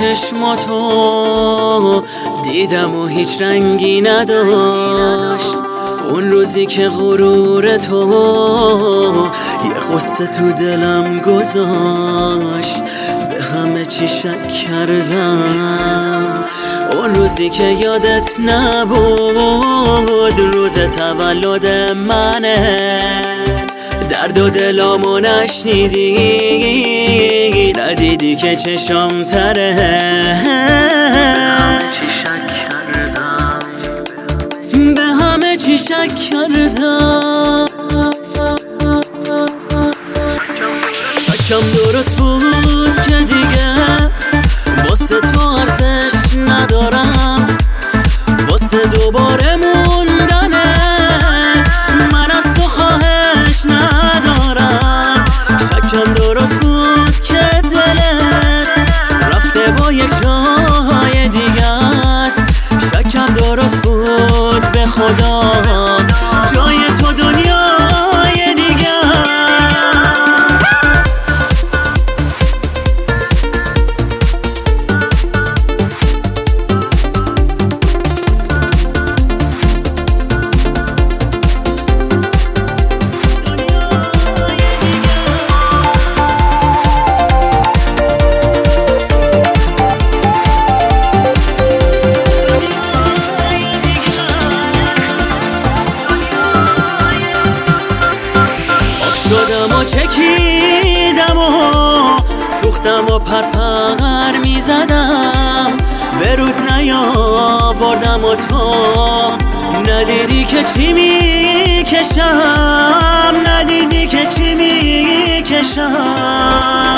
چشماتو دیدم و هیچ رنگی نداشت. اون روزی که غرور تو یه غصه تو دلم گذاشت، به همه چی شک کردم. اون روزی که یادت نبود روز تولد منه، درد و دلامو نشنیدی، ندیدی که چشم تره. به همه چی شک کردم. شکم درست بود که دیگه واسه تو ارزش ندارم، واسه دوباره موندنه من از تو خواهش ندارم. شکم درست بود که دلت رفته با یک جای دیگه است. شکم درست بود به خدا جای تو دنیای دیگه است. شدم و چکیدم و سوختم و پرپر میزدم، به رود نیاوردم و تو ندیدی که چی میکشم، ندیدی که چی میکشم.